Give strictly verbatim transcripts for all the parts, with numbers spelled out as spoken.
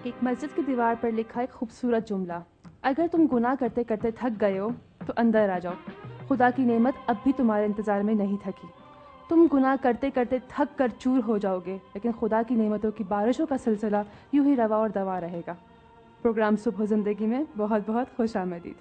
ایک مسجد کی دیوار پر لکھا ایک خوبصورت جملہ، اگر تم گناہ کرتے کرتے تھک گئے ہو تو اندر آ جاؤ، خدا کی نعمت اب بھی تمہارے انتظار میں نہیں تھکی۔ تم گناہ کرتے کرتے تھک کر چور ہو جاؤ گے، لیکن خدا کی نعمتوں کی بارشوں کا سلسلہ یوں ہی روا اور دوا رہے گا۔ پروگرام صبح زندگی میں بہت بہت خوش آمدید۔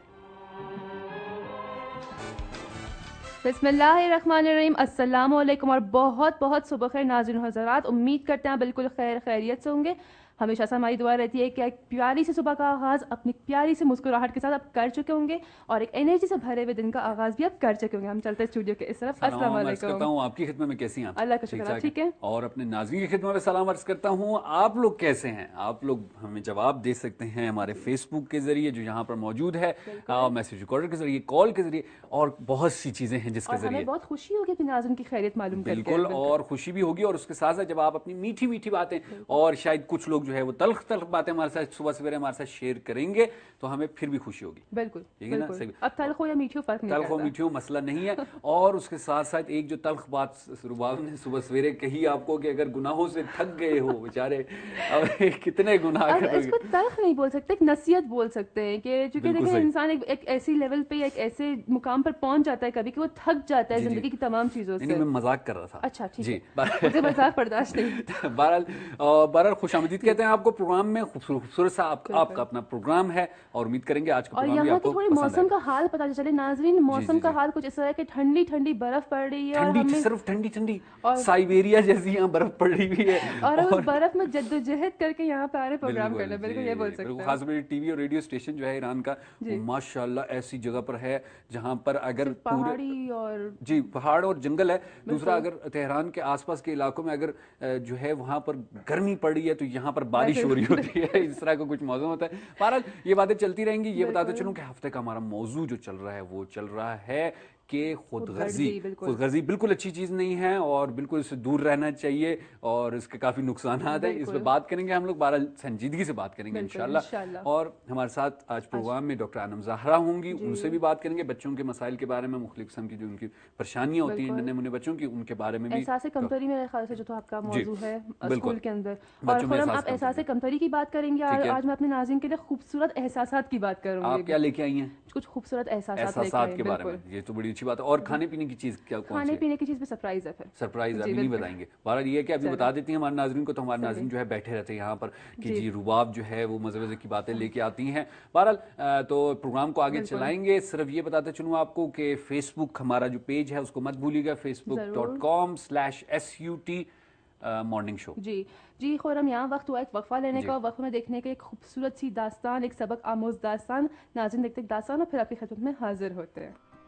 بسم اللہ الرحمن الرحیم، السلام علیکم اور بہت بہت صبح خیر ناظرین و حضرات۔ امید کرتے ہیں بالکل خیر خیریت سے ہوں گے۔ ہمیشہ سے ہماری دعا رہتی ہے کہ ایک پیاری سی صبح کا آغاز اپنی پیاری سی مسکراہٹ کے ساتھ آپ کر چکے ہوں گے اور ایک انرجی سے بھرے ہوئے دن کا آغاز بھی آپ کر چکے ہوں گے۔ ہم چلتے ہیں اسٹوڈیو کے اس طرف۔ السلام علیکم۔ کرتا ہوں آپ کی خدمت میں، کیسی ہیں آپ؟ اللہ کا شکر، آپ ٹھیک ہے؟ اور اپنے ناظرین کی خدمت میں سلام عرض کرتا ہوں، آپ لوگ کیسے ہیں؟ آپ لوگ ہمیں جواب دے سکتے ہیں ہمارے فیس بک کے ذریعے جو یہاں پر موجود ہے، میسج ریکارڈر کے ذریعے، کال کے ذریعے، اور بہت سی چیزیں ہیں جس کے ذریعے ہمیں بہت خوشی ہوگی کہ ناظرین کی خیریت معلوم کر کے۔ بالکل، اور خوشی بھی ہوگی، اور اس کے ساتھ ساتھ جب آپ اپنی میٹھی میٹھی باتیں اور شاید کچھ لوگ جو ہے وہ تلخ تلخ باتیں ہمارے ساتھ صبح سویرے ہمارے ساتھ شیئر کریں گے تو ہمیں پھر بھی خوشی ہوگی۔ بالکل ٹھیک ہے نا؟ اب تلخ ہو یا میٹھی ہو فرق نہیں تلخ و میٹھی ہو مسئلہ نہیں ہے۔ اور اس کے ساتھ ساتھ ایک جو تلخ بات رباب نے صبح سویرے کہی آپ کو کہ اگر گناہوں سے تھک گئے ہو بیچارے، اب کتنے گناہ کر اس کو تلخ نہیں بول سکتے، ایک نصیحت بول سکتے ہیں کہ چونکہ دیکھیں انسان ایک ایسی لیول پہ ایک ایسے مقام پر پہنچ جاتا ہے کبھی کہ وہ تھک جاتا ہے زندگی کی تمام چیزوں سے۔ نہیں، میں مذاق کر رہا تھا۔ اچھا ٹھیک ہے، مجھے مذاق برداشت نہیں۔ بہرحال بہرحال خوش آمدید کہتے ہیں آپ کو پروگرام میں، خوبصورت سا آپ کا اپنا پروگرام ہے اور امید کریں گے آج کا پروگرام بھی آپ کو پسند آئے۔ اور یہاں کے تھوڑے موسم کا حال پتہ چلے ناظرین، موسم کا حال کچھ اس طرح ہے کہ ٹھنڈی ٹھنڈی برف پڑ رہی ہے، اور ٹھنڈی صرف ٹھنڈی ٹھنڈی سائبیریا جیسی یہاں برف پڑ رہی ہوئی ہے، اور اس برف میں جدوجہد کر کے یہاں پہ آ رہے پروگرام کرنا، بالکل یہ بول سکتے ہیں۔ خاص طور ٹی وی اور ریڈیو اسٹیشن جو ہے ایران کا ماشاءاللہ ایسی جگہ پر ہے جہاں پر اگر پہاڑی اور جی پہاڑ اور جنگل ہے، دوسرا اگر تہران کے آس پاس کے علاقوں میں اگر جو ہے وہاں پر گرمی پڑ رہی ہے تو یہاں پر بارش ہو رہی ہوتی ہے، اس طرح کا کچھ موضوع ہوتا ہے۔ بہرحال یہ باتیں چلتی رہیں گی۔ یہ بتاتے چلوں کہ ہفتے کا ہمارا موضوع جو چل رہا ہے وہ چل رہا ہے کہ خود غرضی خود غرضی بالکل اچھی چیز نہیں ہے اور بالکل اس سے دور رہنا چاہیے اور اس کے کافی نقصانات ہیں۔ اس پہ بات کریں گے ہم لوگ، بہرحال سنجیدگی سے بات کریں گے انشاءاللہ۔ اور ہمارے ساتھ آج پروگرام میں ڈاکٹر انم زہرا ہوں گی، ان سے بھی بات کریں گے بچوں کے مسائل کے بارے میں، مختلف قسم کی جو ان کی پریشانیاں ہوتی ہیں ننھے منھے بچوں کی، ان کے بارے میں بھی۔ احساس کمتری میرے خیال سے جو تو آپ کا موضوع ہے اسکول کے اندر، اور خرم آپ احساس کمتری کی بات کریں گے۔ آج میں اپنے ناظرین کے لیے خوبصورت احساسات کی بات کروں گی۔ آپ کیا لے کے آئی ہیں؟ کچھ خوبصورت احساسات کے بارے میں، یہ تو بڑی اچھی بات ہے۔ اور کھانے پینے کی چیز کیا کون سی؟ کھانے پینے کی چیز بھی سرپرائز ہے، پھر سرپرائز ابھی نہیں بتائیں گے۔ بہرحال یہ ہے کہ ابھی بتا دیتی ہیں ہمارے ناظرین کو، تو ہمارے ناظرین جو ہے بیٹھے رہتے ہیں یہاں پر کہ جی رباب جو ہے وہ مزے مزے کی باتیں لے کے آتی ہیں۔ بہرحال تو پروگرام کو آگے چلائیں گے۔ صرف یہ بتاتے چلوں آپ کو کہ فیس بک ہمارا جو پیج ہے اس کو مت بھولیے گا، facebook dot com slash S U T morning show. جی جی خورم، یہاں وقت ہوا ایک وقفہ لینے کا، وقفہ میں دیکھنے کے ایک خوبصورت سی داستان، ایک سبق آموز داستان۔ ناظرین دیکھتے ایک داستان اور پھر آپ کی خدمت میں حاضر ہوتے ہیں۔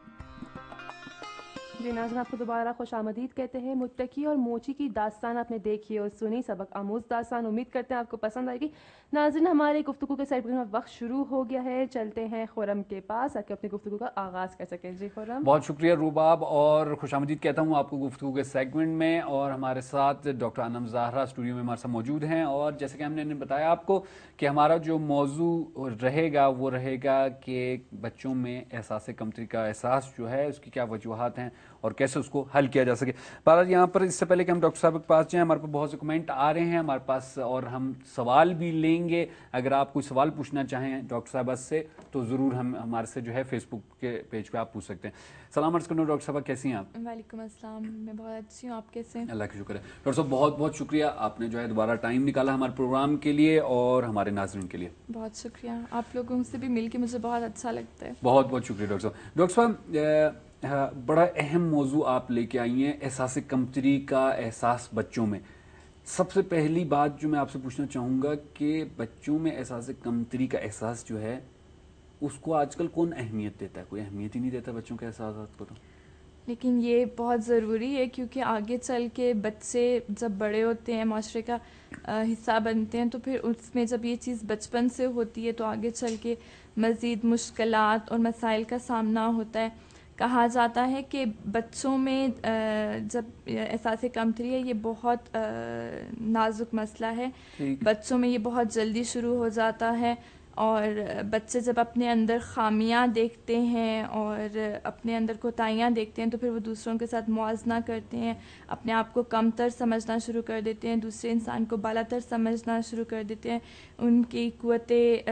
جی ناظرین، آپ کو دوبارہ خوش آمدید کہتے ہیں۔ متقی اور موچی کی داستان آپ نے دیکھی اور سنی، سبق آموز داستان، امید کرتے ہیں آپ کو پسند آئے گی۔ ناظرین، ہمارے گفتگو کے سیگمنٹ میں وقت شروع ہو گیا ہے، چلتے ہیں خورم کے پاس تاکہ اپنی گفتگو کا آغاز کر سکیں۔ جی خورم۔ بہت شکریہ رباب، اور خوش آمدید کہتا ہوں آپ کو گفتگو کے سیگمنٹ میں، اور ہمارے ساتھ ڈاکٹر انم زہرا اسٹوڈیو میں ہمارے ساتھ موجود ہیں۔ اور جیسے کہ ہم نے بتایا آپ کو کہ ہمارا جو موضوع رہے گا وہ رہے گا کہ بچوں میں احساس کمتری کا احساس جو ہے اس کی کیا وجوہات ہیں اور کیسے اس کو حل کیا جا سکے۔ بہرحال یہاں پر اس سے پہلے کہ ہم ڈاکٹر صاحب کے پاس جائیں، ہمارے پاس بہت سے کمنٹ آ رہے ہیں ہمارے پاس اور ہم سوال بھی لیں گے۔ اگر آپ کوئی سوال پوچھنا چاہیں ڈاکٹر صاحب سے تو ضرور ہم ہمارے سے جو ہے فیس بک کے پیج پہ آپ پوچھ سکتے ہیں۔ سلام عرض کرنا ڈاکٹر صاحب، کیسی ہیں آپ؟ وعلیکم السلام، میں بہت اچھی ہوں، آپ کیسے ہیں؟ اللہ کا شکر ہے ڈاکٹر صاحب، بہت بہت شکریہ، آپ نے جو ہے دوبارہ ٹائم نکالا ہمارے پروگرام کے لیے اور ہمارے ناظرین کے لیے۔ بہت شکریہ، آپ لوگوں سے بھی مل کے مجھے بہت اچھا لگتا ہے۔ بہت بہت شکریہ ڈاکٹر صاحب۔ ڈاکٹر صاحب، بڑا اہم موضوع آپ لے کے آئی ہیں، احساس کمتری کا احساس بچوں میں۔ سب سے پہلی بات جو میں آپ سے پوچھنا چاہوں گا کہ بچوں میں احساس کمتری کا احساس جو ہے اس کو آج کل کون اہمیت دیتا ہے؟ کوئی اہمیت ہی نہیں دیتا بچوں کے احساسات کو۔ تو لیکن یہ بہت ضروری ہے کیونکہ آگے چل کے بچے جب بڑے ہوتے ہیں، معاشرے کا حصہ بنتے ہیں، تو پھر اس میں جب یہ چیز بچپن سے ہوتی ہے تو آگے چل کے مزید مشکلات اور مسائل کا سامنا ہوتا ہے۔ کہا جاتا ہے کہ بچوں میں جب احساس کمتری ہے یہ بہت نازک مسئلہ ہے، بچوں میں یہ بہت جلدی شروع ہو جاتا ہے اور بچے جب اپنے اندر خامیاں دیکھتے ہیں اور اپنے اندر کوتاہیاں دیکھتے ہیں تو پھر وہ دوسروں کے ساتھ موازنہ کرتے ہیں, اپنے آپ کو کم تر سمجھنا شروع کر دیتے ہیں, دوسرے انسان کو بالا تر سمجھنا شروع کر دیتے ہیں, ان کی قوت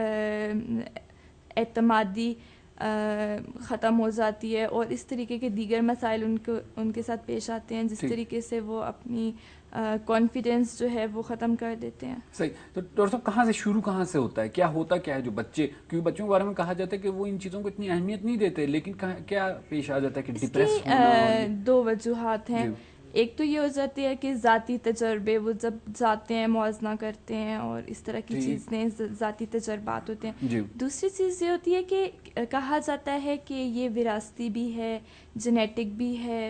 اعتمادی ختم ہو جاتی ہے, اور اس طریقے کے دیگر مسائل ان کو ان کے ساتھ پیش آتے ہیں جس طریقے سے وہ اپنی کانفیڈینس جو ہے وہ ختم کر دیتے ہیں. صحیح. تو ڈاکٹر صاحب کہاں سے شروع کہاں سے ہوتا ہے, کیا ہوتا کیا ہے جو بچے, کیونکہ بچوں کے بارے میں کہا جاتا ہے کہ وہ ان چیزوں کو اتنی اہمیت نہیں دیتے, لیکن کیا پیش آ جاتا ہے کہ ڈپریس ہونا؟ دو وجوہات ہیں. ایک تو یہ ہو جاتی ہے کہ ذاتی تجربے, وہ جب جاتے ہیں موازنہ کرتے ہیں اور اس طرح کی چیزیں ذاتی تجربات ہوتے ہیں. دوسری چیز یہ ہوتی ہے کہ کہا جاتا ہے کہ یہ وراثتی بھی ہے, جینیٹک بھی ہے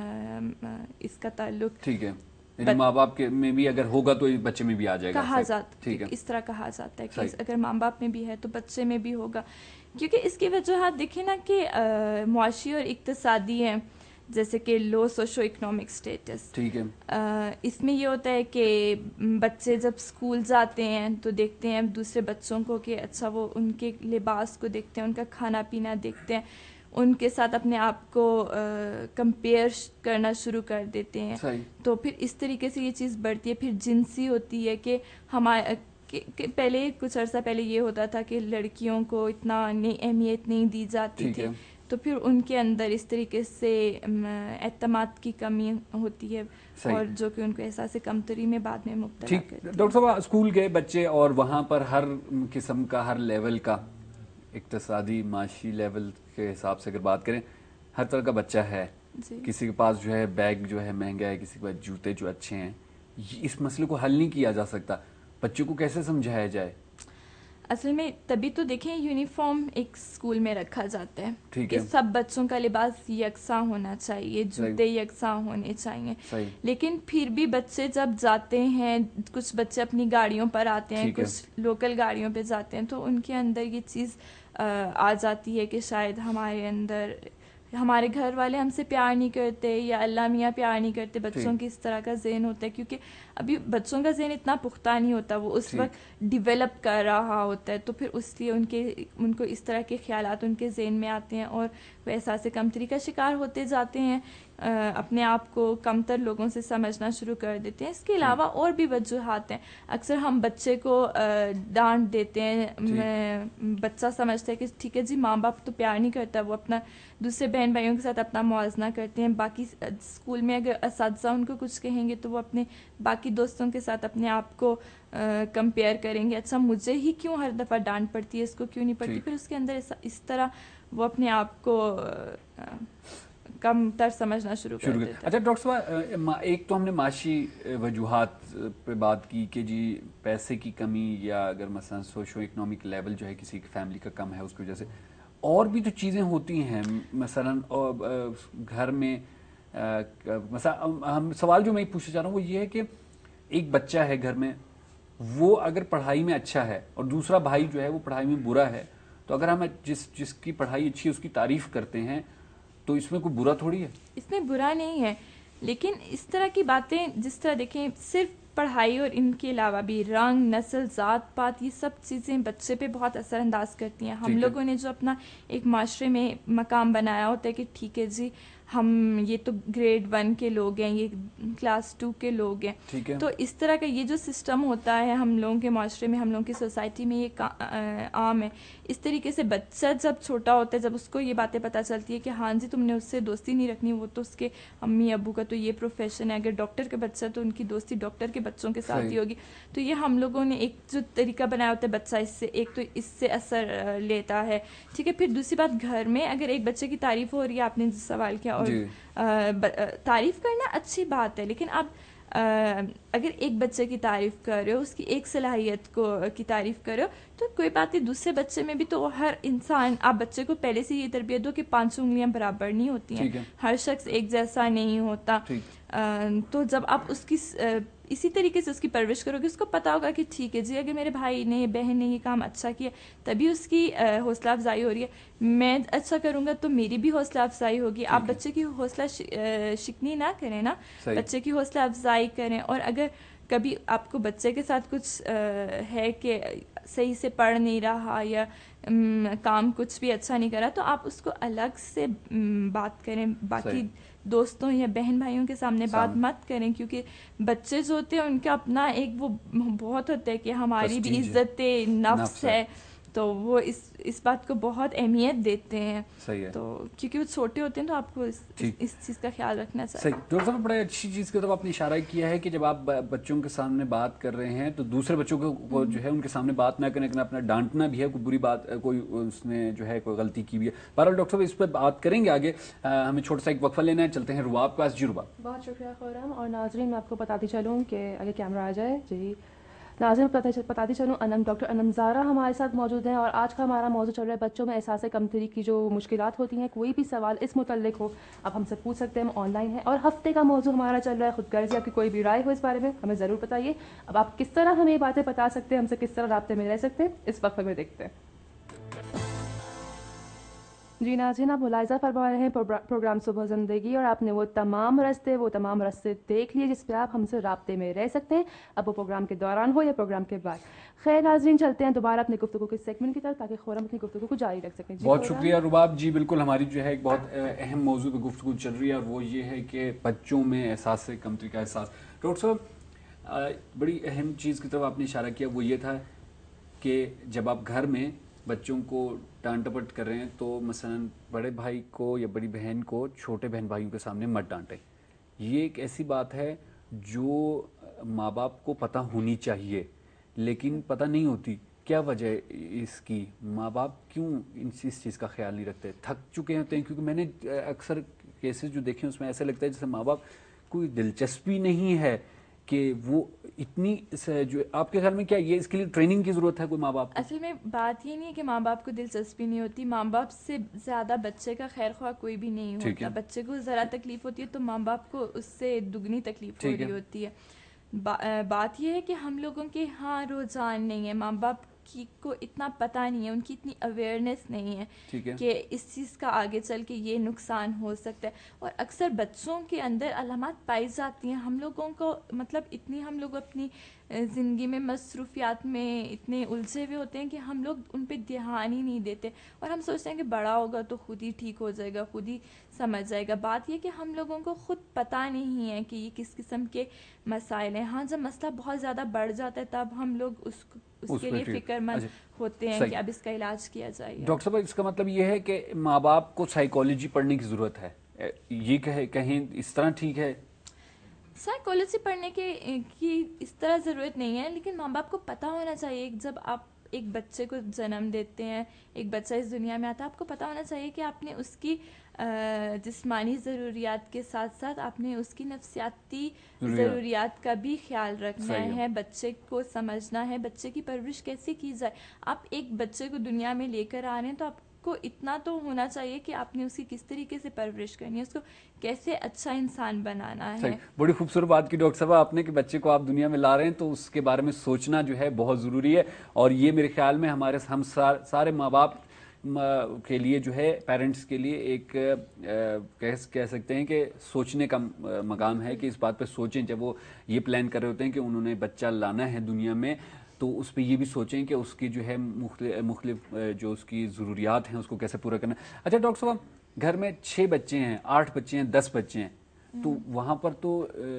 اس کا تعلق. ٹھیک ہے, یعنی ماں باپ کے میں بھی اگر ہوگا تو بچے میں بھی آ جائے گا. کہا جاتا ہے اس طرح کہا جاتا ہے کہ اگر ماں باپ میں بھی ہے تو بچے میں بھی ہوگا, کیونکہ اس کی وجوہات دیکھیں نا کہ معاشی اور اقتصادی ہیں, جیسے کہ لو سوشو اکنامک اسٹیٹس. ٹھیک ہے. اس میں یہ ہوتا ہے کہ بچے جب اسکول جاتے ہیں تو دیکھتے ہیں دوسرے بچوں کو کہ اچھا وہ ان کے لباس کو دیکھتے ہیں, ان کا کھانا پینا دیکھتے ہیں, ان کے ساتھ اپنے آپ کو کمپیئر کرنا شروع کر دیتے ہیں. تو پھر اس طریقے سے یہ چیز بڑھتی ہے. پھر جنسی ہوتی ہے کہ ہمارے پہلے کچھ عرصہ پہلے یہ ہوتا تھا کہ لڑکیوں کو اتنا اہمیت نہیں دی جاتی تھی, تو پھر ان کے اندر اس طریقے سے اعتماد کی کمی ہوتی ہے اور جو کہ ان کو احساس کمتری میں بعد میں مبتلا کرتی ہے. ڈاکٹر صاحب اسکول گئے بچے اور وہاں پر ہر قسم کا, ہر لیول کا, اقتصادی معاشی لیول کے حساب سے اگر بات کریں, ہر طرح کا بچہ ہے. کسی کے پاس جو ہے بیگ جو ہے مہنگا ہے, کسی کے پاس جوتے جو اچھے ہیں. اس مسئلے کو حل نہیں کیا جا سکتا, بچوں کو کیسے سمجھایا جائے؟ اصل میں تبھی تو دیکھیں یونیفارم ایک اسکول میں رکھا جاتا ہے کہ سب بچوں کا لباس یکساں ہونا چاہیے, جوتے یکساں ہونے چاہیے. لیکن پھر بھی بچے جب جاتے ہیں, کچھ بچے اپنی گاڑیوں پر آتے ہیں, کچھ لوکل گاڑیوں پہ جاتے ہیں, تو ان کے اندر یہ چیز آ جاتی ہے کہ شاید ہمارے اندر ہمارے گھر والے ہم سے پیار نہیں کرتے یا اللہ میاں پیار نہیں کرتے. بچوں کی اس طرح کا ذہن ہوتا ہے, کیونکہ ابھی بچوں کا ذہن اتنا پختہ نہیں ہوتا, وہ اس وقت ڈیولپ کر رہا ہوتا ہے. تو پھر اس لیے ان کے ان کو اس طرح کے خیالات ان کے ذہن میں آتے ہیں اور وہ احساس کمتری کا شکار ہوتے جاتے ہیں, اپنے آپ کو کمتر لوگوں سے سمجھنا شروع کر دیتے ہیں. اس کے علاوہ اور بھی وجوہات ہیں. اکثر ہم بچے کو ڈانٹ دیتے ہیں, بچہ سمجھتا ہے کہ ٹھیک ہے جی ماں باپ تو پیار نہیں کرتا, وہ اپنا دوسرے بہن بھائیوں کے ساتھ اپنا موازنہ کرتے ہیں. باقی اسکول میں اگر اساتذہ ان کو کچھ کہیں گے تو وہ اپنے باقی دوستوں کے ساتھ اپنے آپ کو کمپیئر کریں گے, اچھا مجھے ہی کیوں ہر دفعہ ڈانٹ پڑتی ہے, اس کو کیوں نہیں پڑتی. پھر اس کے اندر اس طرح وہ اپنے آپ کو کم تر سمجھنا شروع کر دیتے ہیں. اچھا ڈاکٹر صاحب, ایک تو ہم نے معاشی وجوہات پہ بات کی کہ جی پیسے کی کمی, یا اگر مثلا سوشو اکنامک لیول جو ہے کسی کی فیملی کا کم ہے اس کی وجہ سے, اور بھی تو چیزیں ہوتی ہیں. مثلا گھر میں مثلا ہم سوال جو میں پوچھنا چاہ رہا ہوں وہ یہ ہے کہ ایک بچہ ہے گھر میں, وہ اگر پڑھائی میں اچھا ہے اور دوسرا بھائی جو ہے وہ پڑھائی میں برا ہے, تو اگر ہم جس جس کی پڑھائی اچھی ہے اس کی تعریف کرتے ہیں تو اس میں کوئی برا تھوڑی ہے. اس میں برا نہیں ہے, لیکن اس طرح کی باتیں جس طرح دیکھیں صرف پڑھائی اور ان کے علاوہ بھی رنگ, نسل, ذات پات, یہ سب چیزیں بچے پہ بہت اثر انداز کرتی ہیں. ہم لوگوں نے جو اپنا ایک معاشرے میں مقام بنایا ہوتا ہے کہ ٹھیک ہے جی ہم یہ تو گریڈ ون کے لوگ ہیں, یہ کلاس ٹو کے لوگ ہیں, تو اس طرح کا یہ جو سسٹم ہوتا ہے ہم لوگوں کے معاشرے میں, ہم لوگوں کی سوسائٹی میں یہ عام ہے. اس طریقے سے بچہ جب چھوٹا ہوتا ہے, جب اس کو یہ باتیں پتہ چلتی ہے کہ ہاں جی تم نے اس سے دوستی نہیں رکھنی, وہ تو اس کے امی ابو کا تو یہ پروفیشن ہے, اگر ڈاکٹر کا بچہ تو ان کی دوستی ڈاکٹر کے بچوں کے ساتھ ہی ہوگی. تو یہ ہم لوگوں نے ایک جو طریقہ بنایا ہوتا ہے, بچہ اس سے ایک تو اس سے اثر لیتا ہے. ٹھیک ہے, پھر دوسری بات گھر میں اگر ایک بچے کی تعریف ہو رہی ہے, آپ نے سوال کیا, اور تعریف کرنا اچھی بات ہے, لیکن آپ اگر ایک بچے کی تعریف کر رہے ہو, اس کی ایک صلاحیت کو کی تعریف کر رہے ہو, تو کوئی بات نہیں, دوسرے بچے میں بھی تو ہر انسان, آپ بچے کو پہلے سے یہ تربیت دو کہ پانچوں انگلیاں برابر نہیں ہوتی ہیں, ہر شخص ایک جیسا نہیں ہوتا. تو جب آپ اس کی اسی طریقے سے اس کی پرورش کرو گے, اس کو پتا ہوگا کہ ٹھیک ہے جی اگر میرے بھائی نے بہن نے یہ کام اچھا کیا تبھی اس کی حوصلہ افزائی ہو رہی ہے, میں اچھا کروں گا تو میری بھی حوصلہ افزائی ہوگی. آپ بچے کی حوصلہ شکنی نہ کریں نا, بچے کی حوصلہ افزائی کریں. اور اگر کبھی آپ کو بچے کے ساتھ کچھ ہے کہ صحیح سے پڑھ نہیں رہا یا کام کچھ بھی اچھا نہیں کرا تو آپ اس کو الگ سے بات کریں, باقی دوستوں یا بہن بھائیوں کے سامنے بات مت کریں, کیونکہ بچے جو ہوتے ہیں ان کا اپنا ایک وہ بہت ہوتا ہے کہ ہماری بھی عزت نفس ہے, تو وہ اس اس بات کو بہت اہمیت دیتے ہیں. صحیح ہے, تو کیونکہ وہ چھوٹے ہوتے ہیں تو آپ کو اس اس چیز کا خیال رکھنا چاہیے. صحیح. ڈاکٹر صاحب بڑے اچھی چیز کی طرف آپ نے اشارہ کیا ہے کہ جب آپ بچوں کے سامنے بات کر رہے ہیں تو دوسرے بچوں کو جو ہے ان کے سامنے بات نہ کریں, اپنا ڈانٹنا بھی ہے, کوئی بری بات کوئی اس نے جو ہے کوئی غلطی کی بھی ہے. بہرحال ڈاکٹر صاحب اس پہ بات کریں گے آگے, ہمیں چھوٹا سا ایک وقفہ لینا ہے, چلتے ہیں رواب کے پاس. جی رواب. بہت شکریہ خورم. اور ناظرین میں آپ کو بتاتی چلوں کہ اگر کیمرہ آ جائے, جی ناظرین بتاتی چلوں انم ڈاکٹر انم زارا ہمارے ساتھ موجود ہیں, اور آج کا ہمارا موضوع چل رہا ہے بچوں میں احساس کمتری کی جو مشکلات ہوتی ہیں. کوئی بھی سوال اس متعلق ہو آپ ہم سے پوچھ سکتے ہیں, ہم آن لائن ہیں. اور ہفتے کا موضوع ہمارا چل رہا ہے خود غرضی. آپ کی کوئی بھی رائے ہو اس بارے میں ہمیں ضرور بتائیے. اب آپ کس طرح ہمیں یہ باتیں بتا سکتے ہیں, ہم سے کس طرح رابطے میں رہ سکتے ہیں, اس وقت میں دیکھتے ہیں. جی ناظرین آپ ملاحظہ فرما رہے ہیں پروگرام صبح زندگی, اور آپ نے وہ تمام رستے وہ تمام رستے دیکھ لیے جس پہ آپ ہم سے رابطے میں رہ سکتے ہیں, اب وہ پروگرام کے دوران ہو یا پروگرام کے بعد. خیر ناظرین چلتے ہیں دوبارہ اپنی گفتگو کے سیگمنٹ کی طرف تاکہ خورم اپنی گفتگو کو جاری رکھ سکیں. بہت شکریہ رباب جی. بالکل ہماری جو ہے ایک بہت اہم موضوع پہ گفتگو چل رہی ہے, اور وہ یہ ہے کہ بچوں میں احساس کمتری کا احساس. ڈاکٹر صاحب بڑی اہم چیز کی طرف آپ نے اشارہ کیا, وہ یہ تھا کہ جب آپ گھر میں بچوں کو ڈانٹ ڈپٹ کر رہے ہیں تو مثلاً بڑے بھائی کو یا بڑی بہن کو چھوٹے بہن بھائیوں کے سامنے مت ڈانٹیں. یہ ایک ایسی بات ہے جو ماں باپ کو پتہ ہونی چاہیے لیکن پتہ نہیں ہوتی. کیا وجہ اس کی, ماں باپ کیوں اس چیز کا خیال نہیں رکھتے, تھک چکے ہوتے ہیں؟ کیونکہ میں نے اکثر کیسز جو دیکھے اس میں ایسا لگتا ہے جیسے ماں باپ کوئی دلچسپی نہیں ہے کہ وہ اتنی جو آپ کے خیال میں کیا یہ اس کے لیے ٹریننگ کی ضرورت ہے کوئی ماں باپ کو؟ اصل میں بات یہ نہیں ہے کہ ماں باپ کو دلچسپی نہیں ہوتی, ماں باپ سے زیادہ بچے کا خیر خواہ کوئی بھی نہیں ہوتا. بچے کو ذرا تکلیف ہوتی ہے تو ماں باپ کو اس سے دگنی تکلیف ہو رہی ہوتی ہے. با, بات یہ ہے کہ ہم لوگوں کے ہاں رجحان نہیں ہے, ماں باپ کی کو اتنا پتہ نہیں ہے, ان کی اتنی اویئرنیس نہیں ہے کہ اس چیز کا آگے چل کے یہ نقصان ہو سکتا ہے. اور اکثر بچوں کے اندر علامات پائی جاتی ہیں, ہم لوگوں کو مطلب اتنی ہم لوگ اپنی زندگی میں مصروفیات میں اتنے الجھے ہوئے ہوتے ہیں کہ ہم لوگ ان پہ دھیان ہی نہیں دیتے, اور ہم سوچتے ہیں کہ بڑا ہوگا تو خود ہی ٹھیک ہو جائے گا, خود ہی سمجھ جائے گا. بات یہ کہ ہم لوگوں کو خود پتہ نہیں ہے کہ یہ کس قسم کے مسائل ہیں. ہاں جب مسئلہ بہت زیادہ بڑھ جاتا ہے تب ہم لوگ اس اس کے لیے فکر مند ہوتے ہیں کہ اب اس کا علاج کیا جائے. ڈاکٹر صاحب اس کا مطلب یہ ہے کہ ماں باپ کو سائیکالوجی پڑھنے کی ضرورت ہے, یہ کہیں اس طرح ٹھیک ہے؟ سائیکالوجی پڑھنے کے کی اس طرح ضرورت نہیں ہے, لیکن ماں باپ کو پتہ ہونا چاہیے. جب آپ ایک بچے کو جنم دیتے ہیں, ایک بچہ اس دنیا میں آتا ہے, آپ کو پتہ ہونا چاہیے کہ آپ نے اس کی جسمانی ضروریات کے ساتھ ساتھ آپ نے اس کی نفسیاتی ضروریات کا بھی خیال رکھنا ہے. بچے کو سمجھنا ہے بچے کی پرورش کیسے کی جائے. آپ ایک بچے کو دنیا میں لے کر آ رہے ہیں تو آپ کو اتنا تو ہونا چاہیے کہ آپ نے اس کی کس طریقے سے پرورش کرنی ہے, اس کو کیسے اچھا انسان بنانا ہے. بڑی خوبصورت بات کی ڈاکٹر صاحب آپ نے کہ بچے کو آپ دنیا میں لا رہے ہیں تو اس کے بارے میں سوچنا جو ہے بہت ضروری ہے, اور یہ میرے خیال میں ہمارے ہم سارے ماں باپ کے لیے جو ہے پیرنٹس کے لیے ایک کہہ سکتے ہیں کہ سوچنے کا مقام ہے کہ اس بات پہ سوچیں. جب وہ یہ پلان کر رہے ہوتے ہیں کہ انہوں نے بچہ لانا ہے دنیا میں تو اس پہ یہ بھی سوچیں کہ اس کی جو ہے مختلف مختلف جو اس کی ضروریات ہیں اس کو کیسے پورا کرنا ہے. اچھا ڈاکٹر صاحب گھر میں چھ بچے ہیں, آٹھ بچے ہیں, دس بچے ہیں, تو وہاں پر تو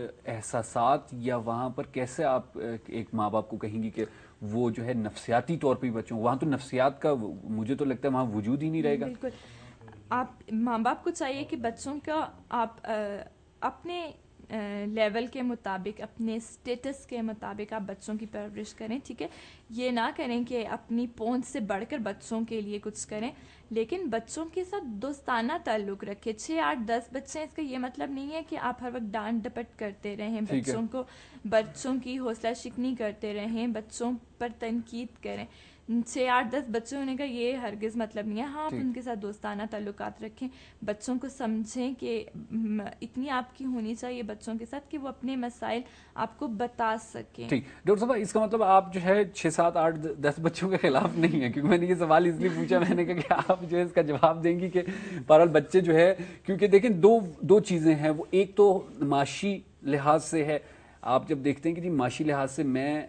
احساسات یا وہاں پر کیسے آپ ایک ماں باپ کو کہیں گی کہ وہ جو ہے نفسیاتی طور پہ بچوں, وہاں تو نفسیات کا مجھے تو لگتا ہے وہاں وجود ہی نہیں رہے گا. بالکل, آپ ماں باپ کو چاہیے کہ بچوں کا آپ اپنے لیول کے مطابق اپنے اسٹیٹس کے مطابق آپ بچوں کی پرورش کریں. ٹھیک ہے, یہ نہ کریں کہ اپنی پہنچ سے بڑھ کر بچوں کے لیے کچھ کریں, لیکن بچوں کے ساتھ دوستانہ تعلق رکھے. چھ آٹھ دس بچے ہیں اس کا یہ مطلب نہیں ہے کہ آپ ہر وقت ڈانٹ ڈپٹ کرتے رہیں, بچوں کو بچوں کی حوصلہ شکنی کرتے رہیں, بچوں پر تنقید کریں. چھ آٹھ دس بچے ہونے کا یہ ہرگز مطلب نہیں ہے. ہاں آپ ان کے ساتھ دوستانہ تعلقات رکھیں, بچوں کو سمجھیں کہ اتنی آپ کی ہونی چاہیے بچوں کے ساتھ کہ وہ اپنے مسائل آپ کو بتا سکیں. ٹھیک ڈاکٹر صاحب اس کا مطلب آپ جو ہے چھ سات آٹھ دس بچوں کے خلاف نہیں ہے, کیونکہ میں نے یہ سوال اس لیے پوچھا, میں نے کہا کہ آپ جو ہے اس کا جواب دیں گی کہ بہرحال بچے جو ہے, کیونکہ دیکھیں دو دو چیزیں ہیں, وہ ایک تو معاشی لحاظ سے ہے. آپ جب دیکھتے ہیں کہ جی معاشی لحاظ سے میں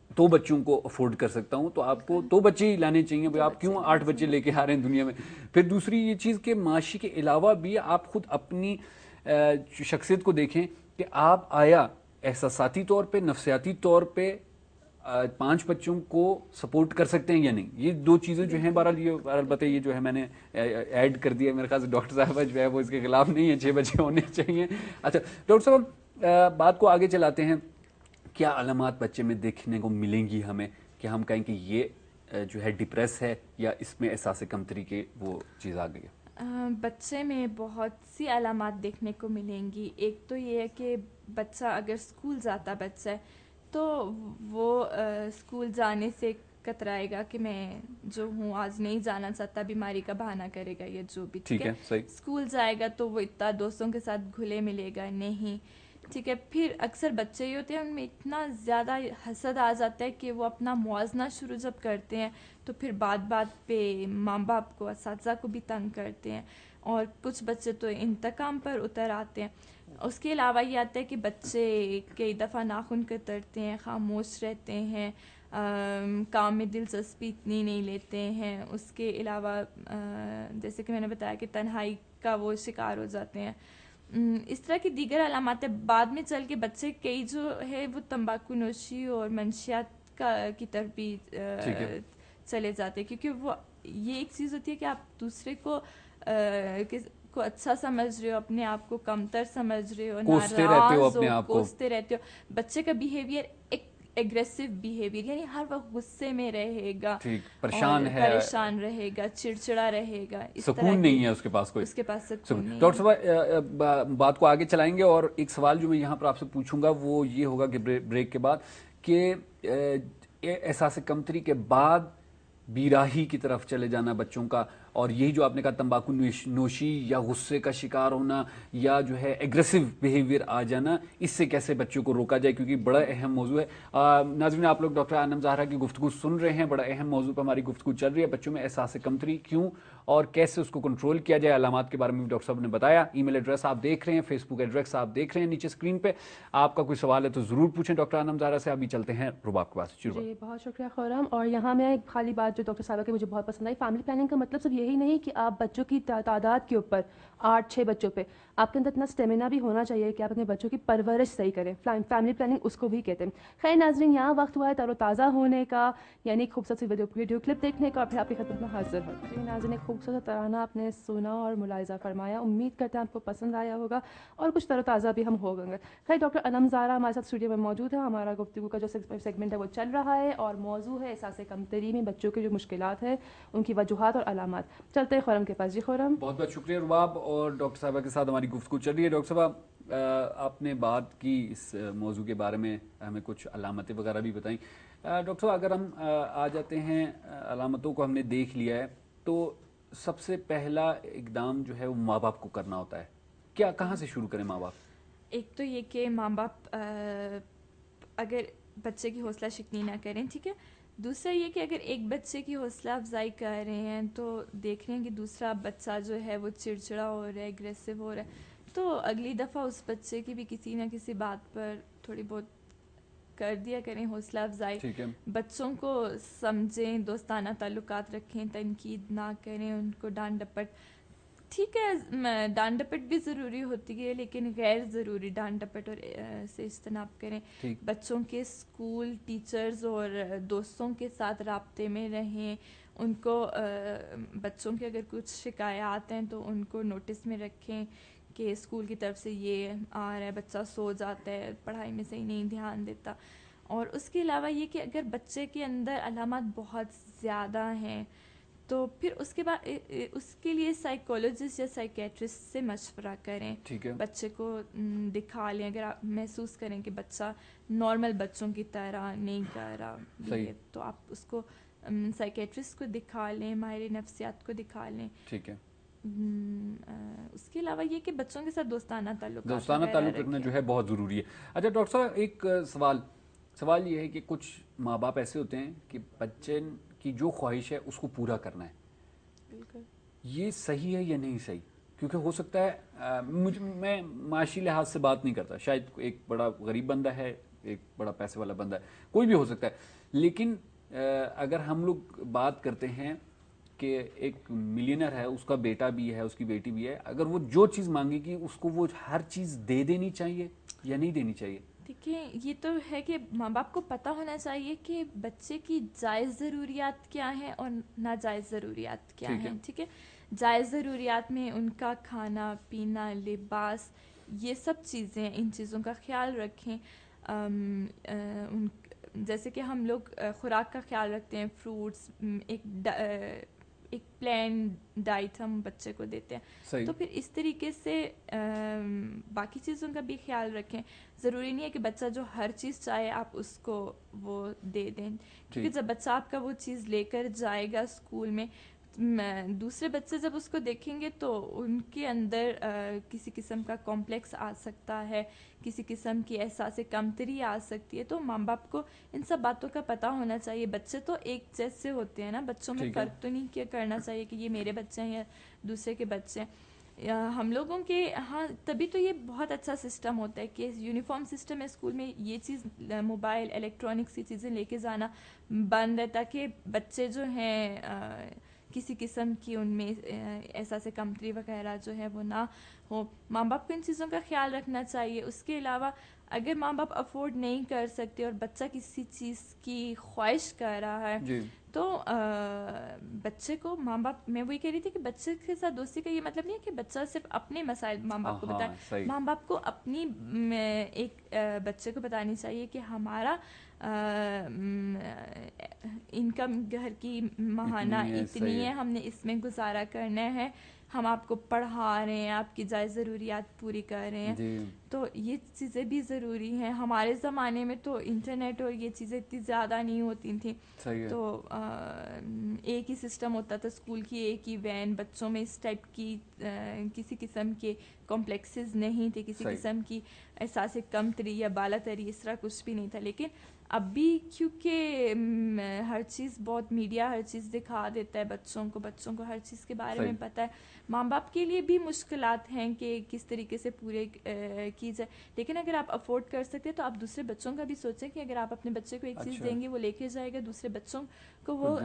دو بچوں کو افورڈ کر سکتا ہوں تو آپ کو دو بچے ہی لانے چاہیے بھائی آپ کیوں آٹھ بچے لے کے آ رہے ہیں دنیا میں. پھر دوسری یہ چیز کہ معاشی کے علاوہ بھی آپ خود اپنی شخصیت کو دیکھیں کہ آپ آیا احساساتی طور پہ نفسیاتی طور پہ پانچ بچوں کو سپورٹ کر سکتے ہیں یا نہیں. یہ دو چیزیں جو ہیں بہرحال یہ البتہ یہ جو ہے میں نے ایڈ کر دیا میرے خیال سے ڈاکٹر صاحبہ جو ہے وہ اس کے خلاف نہیں ہے, چھ بچے ہونے چاہیے. اچھا ڈاکٹر صاحب بات کو آگے چلاتے ہیں, کیا علامات بچے میں دیکھنے کو ملیں گی ہمیں کہ ہم کہیں کہ یہ جو ہے ڈپریس ہے یا اس میں احساس کمتری کے وہ چیز آ گئی ہے؟ بچے میں بہت سی علامات دیکھنے کو ملیں گی. ایک تو یہ ہے کہ بچہ اگر اسکول جاتا بچہ ہے تو وہ اسکول جانے سے کترائے گا کہ میں جو ہوں آج نہیں جانا چاہتا, بیماری کا بہانہ کرے گا یا جو بھی, ٹھیک ہے. اسکول جائے گا تو وہ اتنا دوستوں کے ساتھ گھلے ملے گا نہیں, ٹھیک ہے. پھر اکثر بچے ہی ہوتے ہیں ان میں اتنا زیادہ حسد آ جاتا ہے کہ وہ اپنا موازنہ شروع جب کرتے ہیں تو پھر بات بات پہ ماں باپ کو اساتذہ کو بھی تنگ کرتے ہیں, اور کچھ بچے تو انتقام پر اتر آتے ہیں. اس کے علاوہ یہ آتا ہے کہ بچے کئی دفعہ ناخن کترتے ہیں, خاموش رہتے ہیں, کام میں دلچسپی اتنی نہیں لیتے ہیں. اس کے علاوہ جیسے کہ میں نے بتایا کہ تنہائی کا وہ شکار ہو جاتے ہیں. اس طرح کی دیگر علامات بعد میں چل کے بچے کئی جو ہے وہ تمباکو نوشی اور منشیات کا کی طرف بھی چلے جاتے ہیں, کیونکہ وہ یہ ایک چیز ہوتی ہے کہ آپ دوسرے کو کو اچھا سمجھ رہے ہو, اپنے آپ کو کمتر سمجھ رہے ہو, ناراض ہو, کوستے رہتے ہو. بچے کا بیہیویئر ایک ایگریسو بیہیویئر, یعنی ہر وقت غصے میں رہے گا, پریشان ہے, پریشان رہے گا, چڑچڑا رہے گا, سکون نہیں ہے اس کے پاس کوئی, اس کے پاس سکون نہیں. ڈاکٹر صاحب بات کو آگے چلائیں گے, اور ایک سوال جو میں یہاں پر آپ سے پوچھوں گا وہ یہ ہوگا کہ بریک کے بعد کہ احساس کمتری کے بعد بیراہی کی طرف چلے جانا بچوں کا, اور یہی جو آپ نے کہا تمباکو نوشی یا غصے کا شکار ہونا یا جو ہے ایگریسو بیہیویئر آ جانا, اس سے کیسے بچوں کو روکا جائے, کیونکہ بڑا اہم موضوع ہے. ناظرین آپ لوگ ڈاکٹر انم زہرا کی گفتگو سن رہے ہیں, بڑا اہم موضوع پر ہماری گفتگو چل رہی ہے, بچوں میں احساس کمتری کیوں اور کیسے اس کو کنٹرول کیا جائے. علامات کے بارے میں بھی ڈاکٹر صاحب نے بتایا. ای میل ایڈریس آپ دیکھ رہے ہیں, فیس بک ایڈریس آپ دیکھ رہے ہیں نیچے اسکرین پہ. آپ کا کوئی سوال ہے تو ضرور پوچھیں ڈاکٹر انم زہرا سے. ابھی چلتے ہیں رباب کے پاس. جی بہت شکریہ خورم. اور یہاں میں ایک خالی بات جو ڈاکٹر صاحبہ کی مجھے بہت پسند آئی, فیملی پلاننگ کا مطلب صرف یہی نہیں کہ آپ بچوں کی تعداد کے اوپر آٹھ چھ بچوں پہ, آپ کے اندر اتنا اسٹیمینا بھی ہونا چاہیے کہ آپ اپنے بچوں کی پرورش صحیح کریں. فیملی پلاننگ اس کو بھی کہتے ہیں. خیر ناظرین, یہاں وقت ہوا ہے تر و تازہ ہونے کا, یعنی خوبصورت سی ویڈیو ویڈیو کلپ دیکھنے کا, اور پھر آپ کی خدمت میں حاضر ہو. جی ناظرین, ایک خوبصورت ترانہ آپ نے سنا اور ملاحظہ فرمایا, امید کرتے ہیں آپ کو پسند آیا ہوگا اور کچھ تر و تازہ بھی ہم ہو گئے. خیر ڈاکٹر انم زہرا ہمارے ساتھ اسٹوڈیو میں موجود ہے. ہمارا گفتگو کا جو سیگمنٹ ہے وہ چل رہا ہے اور موضوع ہے احساس کمتری میں بچوں کی جو مشکلات ہیں ان کی وجوہات اور علامات. چلتے ہیں خورم کے پاس. جی خورم. بہت بہت شکریہ رباب, اور ڈاکٹر صاحبہ کے ساتھ ہماری گفتگو چل رہی ہے. ڈاکٹر صاحبہ آپ نے بات کی اس موضوع کے بارے میں, ہمیں کچھ علامتیں وغیرہ بھی بتائیں. ڈاکٹر صاحب اگر ہم آ جاتے ہیں, علامتوں کو ہم نے دیکھ لیا ہے تو سب سے پہلا اقدام جو ہے وہ ماں باپ کو کرنا ہوتا ہے. کیا کہاں سے شروع کریں ماں باپ؟ ایک تو یہ کہ ماں باپ اگر بچے کی حوصلہ شکنی نہ کریں, ٹھیک ہے. دوسرا یہ کہ اگر ایک بچے کی حوصلہ افزائی کر رہے ہیں تو دیکھ رہے ہیں کہ دوسرا بچہ جو ہے وہ چڑچڑا ہو رہا ہے, ایگریسو ہو رہا ہے, تو اگلی دفعہ اس بچے کی بھی کسی نہ کسی بات پر تھوڑی بہت کر دیا کریں حوصلہ افزائی. بچوں کو سمجھیں, دوستانہ تعلقات رکھیں, تنقید نہ کریں, ان کو ڈانٹ ڈپٹ, ٹھیک ہے ڈانٹ ڈپٹ بھی ضروری ہوتی ہے لیکن غیر ضروری ڈانٹ ڈپٹ اور سے اجتناب کریں. بچوں کے اسکول ٹیچرز اور دوستوں کے ساتھ رابطے میں رہیں, ان کو بچوں کے اگر کچھ شکایات ہیں تو ان کو نوٹس میں رکھیں کہ اسکول کی طرف سے یہ آ رہا ہے, بچہ سو جاتا ہے, پڑھائی میں صحیح نہیں دھیان دیتا. اور اس کے علاوہ یہ کہ اگر بچے کے اندر علامات بہت زیادہ ہیں تو پھر اس کے بعد اس کے لیے سائیکولوجسٹ یا سائیکیٹرسٹ سے مشورہ کریں. بچے کو دکھا لیں اگر آپ محسوس کریں کہ بچہ نارمل بچوں کی طرح نہیں کر رہا تو آپ اس کو سائیکیٹرسٹ کو دکھا لیں, ماہر نفسیات کو دکھا لیں. ٹھیک ہے. اس کے علاوہ یہ کہ بچوں کے ساتھ دوستانہ تعلق دوستانہ تعلق رکھنا جو ہے بہت ضروری ہے. اچھا ڈاکٹر صاحب ایک سوال سوال یہ ہے کہ کچھ ماں باپ ایسے ہوتے ہیں کہ بچے کی جو خواہش ہے اس کو پورا کرنا ہے, بالکل یہ صحیح ہے یا نہیں صحیح؟ کیونکہ ہو سکتا ہے مجھ میں معاشی لحاظ سے بات نہیں کرتا, شاید ایک بڑا غریب بندہ ہے, ایک بڑا پیسے والا بندہ ہے, کوئی بھی ہو سکتا ہے. لیکن اگر ہم لوگ بات کرتے ہیں کہ ایک ملینر ہے, اس کا بیٹا بھی ہے, اس کی بیٹی بھی ہے, اگر وہ جو چیز مانگے گی اس کو وہ ہر چیز دے دینی چاہیے یا نہیں دینی چاہیے؟ دیکھیں یہ تو ہے کہ ماں باپ کو پتہ ہونا چاہیے کہ بچے کی جائز ضروریات کیا ہیں اور ناجائز ضروریات کیا ہیں. ٹھیک ہے, جائز ضروریات میں ان کا کھانا پینا, لباس, یہ سب چیزیں, ان چیزوں کا خیال رکھیں. ان جیسے کہ ہم لوگ خوراک کا خیال رکھتے ہیں, فروٹس, ایک ایک پلین ڈائٹ ہم بچے کو دیتے ہیں, تو پھر اس طریقے سے باقی چیزوں کا بھی خیال رکھیں. ضروری نہیں ہے کہ بچہ جو ہر چیز چاہے آپ اس کو وہ دے دیں, کیونکہ جب بچہ آپ کا وہ چیز لے کر جائے گا اسکول میں, دوسرے بچے جب اس کو دیکھیں گے تو ان کے اندر کسی قسم کا کمپلیکس آ سکتا ہے, کسی قسم کی احساس کمتری آ سکتی ہے. تو ماں باپ کو ان سب باتوں کا پتہ ہونا چاہیے. بچے تو ایک جیسے ہوتے ہیں نا, بچوں میں فرق تو نہیں کیا کرنا چاہیے کہ یہ میرے بچے ہیں یا دوسرے کے بچے ہیں. ہم لوگوں کے ہاں تبھی تو یہ بہت اچھا سسٹم ہوتا ہے کہ یونیفارم سسٹم ہے اسکول میں, یہ چیز موبائل الیکٹرانکس یہ چیزیں لے کے جانا بند ہے, تاکہ بچے جو ہیں کسی قسم کی ان میں احساس کمتری وغیرہ جو ہے وہ نہ ہو. ماں باپ کو ان چیزوں کا خیال رکھنا چاہیے. اس کے علاوہ اگر ماں باپ افورڈ نہیں کر سکتے اور بچہ کسی چیز کی خواہش کر رہا ہے جی. تو بچے کو ماں باپ, میں وہی کہہ رہی تھی کہ بچے کے ساتھ دوستی کا یہ مطلب نہیں ہے کہ بچہ صرف اپنے مسائل ماں باپ کو بتائے. ماں باپ کو اپنی ایک بچے کو بتانی چاہیے کہ ہمارا انکم گھر کی ماہانہ اتنی ہے, ہم نے اس میں گزارا کرنا ہے, ہم آپ کو پڑھا رہے ہیں, آپ کی جائز ضروریات پوری کر رہے ہیں جی. تو یہ چیزیں بھی ضروری ہیں. ہمارے زمانے میں تو انٹرنیٹ اور یہ چیزیں اتنی زیادہ نہیں ہوتی تھیں, تو ایک ہی سسٹم ہوتا تھا اسکول کی, ایک ہی وین, بچوں میں اس ٹائپ کی کسی قسم کے کمپلیکسز نہیں تھے, کسی قسم کی احساس کمتری یا بالا تری, اس طرح کچھ بھی نہیں تھا. لیکن اب بھی کیونکہ ہر چیز بہت میڈیا ہر چیز دکھا دیتا ہے بچوں کو, بچوں کو ہر چیز کے بارے میں پتہ ہے, ماں باپ کے لیے بھی مشکلات ہیں کہ کس طریقے سے پورے کی جائے. لیکن اگر آپ افورڈ کر سکتے تو آپ دوسرے بچوں کا بھی سوچیں کہ اگر آپ اپنے بچے کو ایک چیز دیں گے, وہ لے کے جائے گا, دوسرے بچوں کو وہ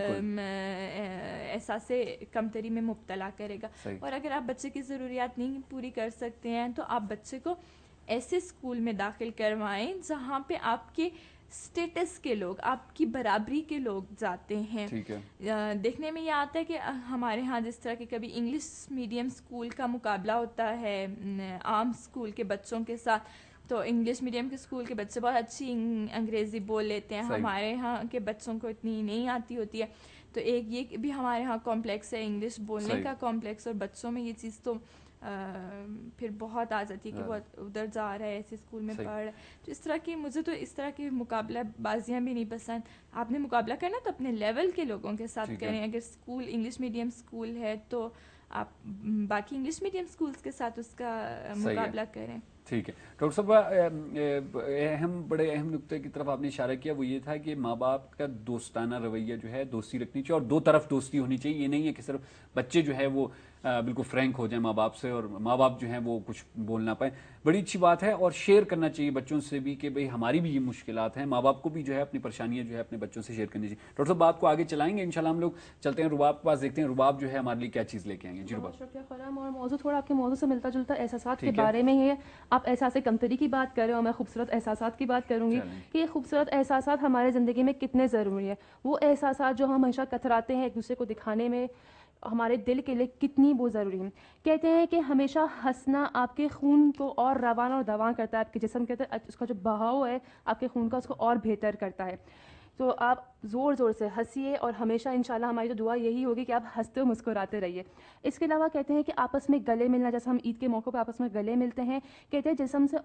احساس کمتری میں مبتلا کرے گا. اور اگر آپ بچے کی ضروریات نہیں پوری کر سکتے ہیں تو آپ بچے کو ایسے اسکول میں داخل کروائیں جہاں پہ آپ کے اسٹیٹس کے لوگ, آپ کی برابری کے لوگ جاتے ہیں. دیکھنے میں یہ آتا ہے کہ ہمارے ہاں جس طرح کہ کبھی انگلش میڈیم اسکول کا مقابلہ ہوتا ہے عام اسکول کے بچوں کے ساتھ, تو انگلش میڈیم کے اسکول کے بچے بہت اچھی انگریزی بول لیتے ہیں, ہمارے ہاں کے بچوں کو اتنی نہیں آتی ہوتی ہے. تو ایک یہ بھی ہمارے ہاں کمپلیکس ہے, انگلش بولنے کا کمپلیکس, اور بچوں میں یہ چیز تو پھر بہت آ جاتی ہے کہ وہ ادھر جا رہا ہے ایسے اسکول میں پڑھ رہا ہے. تو اس طرح کی مجھے تو اس طرح کی مقابلہ بازیاں بھی نہیں پسند. آپ نے مقابلہ کرنا تو اپنے لیول کے لوگوں کے ساتھ کریں. اگر اسکول انگلش میڈیم اسکول ہے تو آپ باقی انگلش میڈیم اسکولس کے ساتھ اس کا مقابلہ کریں. ٹھیک ہے ڈاکٹر صاحب, اہم بڑے اہم نقطے کی طرف آپ نے اشارہ کیا, وہ یہ تھا کہ ماں باپ کا دوستانہ رویہ جو ہے, دوستی رکھنی چاہیے, اور دو طرف دوستی ہونی چاہیے. یہ نہیں ہے کہ صرف بچے جو ہے وہ بالکل فرینک ہو جائیں ماں باپ سے اور ماں باپ جو ہیں وہ کچھ بول نہ پائیں. بڑی اچھی بات ہے, اور شیئر کرنا چاہیے بچوں سے بھی کہ بھئی ہماری بھی یہ مشکلات ہیں, ماں باپ کو بھی جو ہے اپنی پریشانیاں جو ہے اپنے بچوں سے شیئر کرنی چاہیے. ڈاکٹر صاحب بات کو آگے چلائیں گے انشاءاللہ. ہم لوگ چلتے ہیں رباب کے پاس, دیکھتے ہیں رباب جو ہے ہمارے لیے کیا چیز لے کے آئیں گے. جی رباب. شکریہ خرم, اور موضوع تھوڑا آپ کے موضوع سے ملتا جلتا احساسات کے بارے میں ہے. آپ احساس کمتری کی بات کر رہے ہو, میں خوبصورت احساسات کی بات کروں گی کہ یہ خوبصورت احساسات ہمارے زندگی میں کتنے ضروری ہیں. وہ احساسات جو ہم ہمیشہ کتراتے ہیں ایک دوسرے کو دکھانے میں, ہمارے دل کے لیے کتنی وہ ضروری ہیں. کہتے ہیں کہ ہمیشہ ہنسنا آپ کے خون کو اور روان اور دواں کرتا ہے, آپ کے جسم کہتے ہیں اس کا جو بہاؤ ہے آپ کے خون کا اس کو اور بہتر کرتا ہے. تو آپ زور زور سے ہنسیے, اور ہمیشہ انشاءاللہ ہماری تو دعا یہی ہوگی کہ آپ ہنستے و مسکراتے رہیے. اس کے علاوہ کہتے ہیں کہ آپس میں گلے ملنا, جیسے ہم عید کے موقع پہ آپس میں گلے ملتے ہیں, کہتے ہیں جسم سے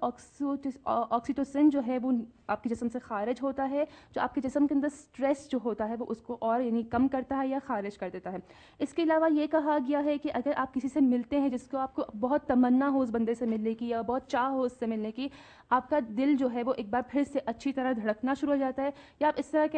آکسیٹوسن جو ہے وہ آپ کے جسم سے خارج ہوتا ہے, جو آپ کے جسم کے اندر سٹریس جو ہوتا ہے وہ اس کو اور یعنی کم کرتا ہے یا خارج کر دیتا ہے. اس کے علاوہ یہ کہا گیا ہے کہ اگر آپ کسی سے ملتے ہیں جس کو آپ کو بہت تمنا ہو اس بندے سے ملنے کی یا بہت چاہ ہو اس سے ملنے کی, آپ کا دل جو ہے وہ ایک بار پھر سے اچھی طرح دھڑکنا شروع ہو جاتا ہے, یا آپ اس طرح کہہ دیں آپ کا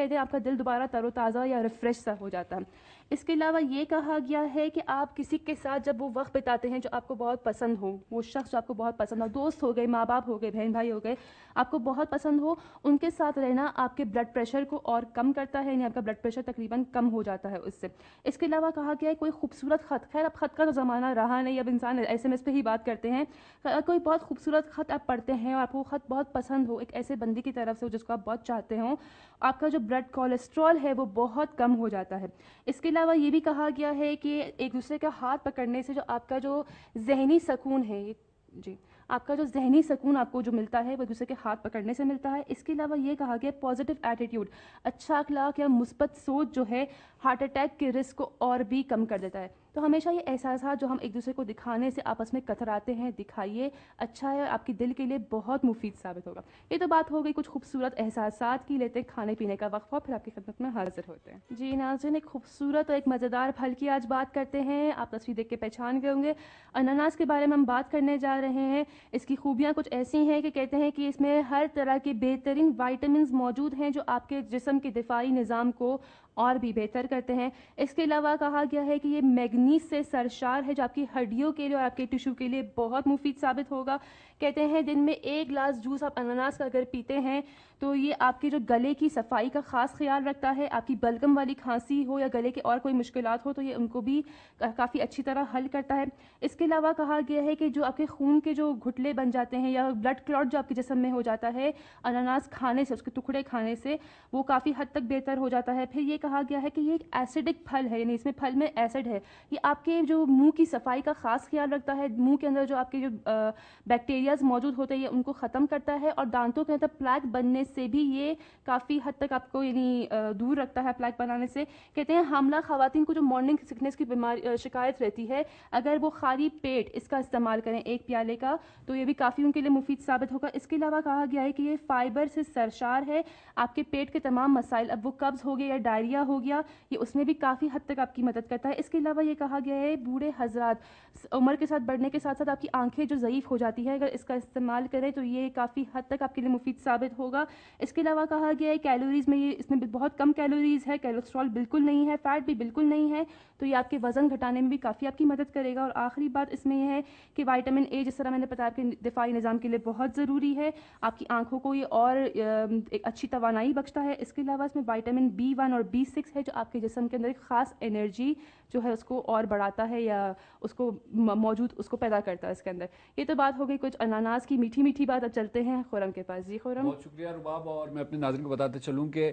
دل دوبارہ تر و تازہ یا ریفریش سا ہو جاتا ہے. اس کے علاوہ یہ کہا گیا ہے کہ آپ کسی کے ساتھ جب وہ وقت بتاتے ہیں جو آپ کو بہت پسند ہو, وہ شخص جو آپ کو بہت پسند ہو, دوست ہو گئے, ماں باپ ہو گئے, بہن بھائی ہو گئے, آپ کو بہت پسند ہو, ان کے ساتھ رہنا آپ کے بلڈ پریشر کو اور کم کرتا ہے, یعنی آپ کا بلڈ پریشر تقریباً کم ہو جاتا ہے اس سے. اس کے علاوہ کہا گیا ہے کوئی خوبصورت خط, خیر اب خط کا تو زمانہ رہا نہیں, اب انسان ایس ایم ایس پہ ہی بات کرتے ہیں, کوئی بہت خوبصورت خط آپ پڑھتے ہیں اور آپ کو خط بہت پسند ہو, ایک ایسے بندی کی طرف سے جس کو آپ بہت چاہتے ہوں, آپ کا جو بلڈ کولیسٹرول ہے وہ بہت کم ہو جاتا ہے. اس کے علاوہ یہ بھی کہا گیا ہے کہ ایک دوسرے کا ہاتھ پکڑنے سے جو آپ کا جو ذہنی سکون ہے, جی آپ کا جو ذہنی سکون آپ کو جو ملتا ہے وہ ایک دوسرے کے ہاتھ پکڑنے سے ملتا ہے. اس کے علاوہ یہ کہا گیا پازیٹیو ایٹیٹیوڈ, اچھا اخلاق یا مثبت سوچ جو ہے ہارٹ اٹیک کے رسک کو اور بھی کم کر دیتا ہے. تو ہمیشہ یہ احساسات جو ہم ایک دوسرے کو دکھانے سے آپس میں کتراتے ہیں, دکھائیے, اچھا ہے, آپ کی دل کے لیے بہت مفید ثابت ہوگا. یہ تو بات ہو گئی کچھ خوبصورت احساسات کی. لیتے کھانے پینے کا وقفہ, پھر آپ کی خدمت میں حاضر ہوتے ہیں. جی ناظرین, ایک خوبصورت اور ایک مزیدار پھل کی آج بات کرتے ہیں. آپ تصویر دیکھ کے پہچان گئے ہوں گے, اناناس کے بارے میں ہم بات کرنے جا رہے ہیں. اس کی خوبیاں کچھ ایسی ہیں کہ کہتے ہیں کہ اس میں ہر طرح کے بہترین وائٹامنز موجود ہیں جو آپ کے جسم کے دفاعی نظام کو اور بھی بہتر کرتے ہیں. اس کے علاوہ کہا گیا ہے کہ یہ میگنیز سے سرشار ہے جو آپ کی ہڈیوں کے لیے اور آپ کے ٹشو کے لیے بہت مفید ثابت ہوگا. کہتے ہیں دن میں ایک گلاس جوس آپ اناناس کا اگر پیتے ہیں تو یہ آپ کے جو گلے کی صفائی کا خاص خیال رکھتا ہے. آپ کی بلغم والی کھانسی ہو یا گلے کے اور کوئی مشکلات ہو تو یہ ان کو بھی کافی اچھی طرح حل کرتا ہے. اس کے علاوہ کہا گیا ہے کہ جو آپ کے خون کے جو گھٹلے بن جاتے ہیں یا بلڈ کلاٹ جو آپ کے جسم میں ہو جاتا ہے اناناس کھانے سے, اس کے ٹکڑے کھانے سے, وہ کافی حد تک بہتر ہو جاتا ہے. پھر یہ کہا گیا ہے کہ یہ ایک ایسیڈک پھل ہے, یعنی اس میں پھل میں ایسڈ ہے. یہ آپ کے جو منہ کی صفائی کا خاص خیال رکھتا ہے. منہ کے اندر جو آپ کے جو بیکٹیریاز موجود ہوتے ہیں یہ ان کو ختم کرتا ہے, اور دانتوں کے اندر پلیک بننے سے بھی یہ کافی حد تک آپ کو یعنی دور رکھتا ہے پلیک بنانے سے. کہتے ہیں حاملہ خواتین کو جو مارننگ سکنس کی بیماری شکایت رہتی ہے, اگر وہ خالی پیٹ اس کا استعمال کریں ایک پیالے کا تو یہ بھی کافی ان کے لیے مفید ثابت ہوگا. اس کے علاوہ کہا گیا ہے کہ یہ فائبر سے سرشار ہے. آپ کے پیٹ کے تمام مسائل, اب وہ قبض ہو گیا یا ڈائریا ہو گیا, یہ اس میں بھی کافی حد تک آپ کی مدد کرتا ہے. اس کے علاوہ یہ کہا گیا ہے بوڑھے حضرات عمر کے ساتھ بڑھنے کے ساتھ ساتھ آپ کی آنکھیں جو ضعیف ہو جاتی ہے, اگر اس کا استعمال کریں تو یہ کافی حد تک آپ کے لیے مفید ثابت ہوگا. اس کے علاوہ کہا گیا ہے کیلوریز میں یہ اس میں بہت کم کیلوریز ہے, کیلسٹرول بالکل نہیں ہے, فیٹ بھی بالکل نہیں ہے, تو یہ آپ کے وزن گھٹانے میں بھی کافی آپ کی مدد کرے گا. اور آخری بات اس میں یہ ہے کہ وائٹامن اے, جس طرح میں نے بتایا, آپ کے دفاعی نظام کے لیے بہت ضروری ہے, آپ کی آنکھوں کو یہ اور ایک اچھی توانائی بخشتا ہے. اس کے علاوہ اس میں وائٹامن بی ون اور بی سکس ہے جو آپ کے جسم کے اندر ایک خاص انرجی جو ہے اس کو اور بڑھاتا ہے یا اس کو موجود اس کو پیدا کرتا ہے اس کے اندر. یہ تو بات ہو گئی کچھ اناناس کی میٹھی میٹھی بات. اب چلتے ہیں خرم کے پاس. جی خرم. بہت شکریہ رباب. اور میں اپنے ناظرین کو بتاتے چلوں کہ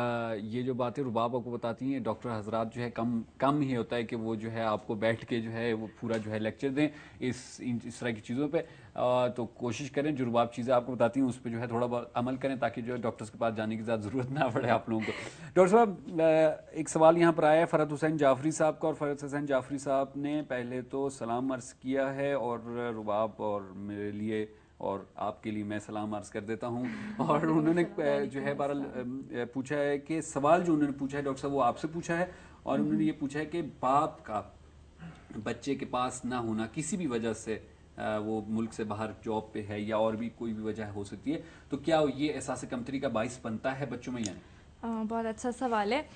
یہ جو باتیں رباب آپ کو بتاتی ہیں, ڈاکٹر حضرات جو ہے کم کم ہی ہوتا ہے کہ وہ جو ہے آپ کو بیٹھ کے جو ہے وہ پورا جو ہے لیکچر دیں اس اس طرح کی چیزوں پہ. تو کوشش کریں جو رباب چیزیں آپ کو بتاتی ہیں اس پہ جو ہے تھوڑا بہت عمل کریں تاکہ جو ہے ڈاکٹرز کے پاس جانے کی زیادہ ضرورت نہ پڑے آپ لوگوں کو. ڈاکٹر صاحب, ایک سوال یہاں پر آیا ہے فرحت حسین جعفری صاحب کا, اور فرحت حسین جعفری صاحب نے پہلے تو سلام عرض کیا ہے, اور رباب اور میرے لیے اور آپ کے لیے میں سلام عرض کر دیتا ہوں. اور انہوں نے جو ہے بہرحال پوچھا ہے کہ سوال جو انہوں نے پوچھا ہے ڈاکٹر صاحب وہ آپ سے پوچھا ہے, اور انہوں نے یہ پوچھا ہے کہ باپ کا بچے کے پاس نہ ہونا کسی بھی وجہ سے, وہ ملک سے باہر جاب پہ ہے یا اور بھی کوئی بھی وجہ ہو سکتی ہے, تو کیا یہ احساس کمتری کا باعث بنتا ہے بچوں میں یا نہیں؟ بہت اچھا سوال ہے.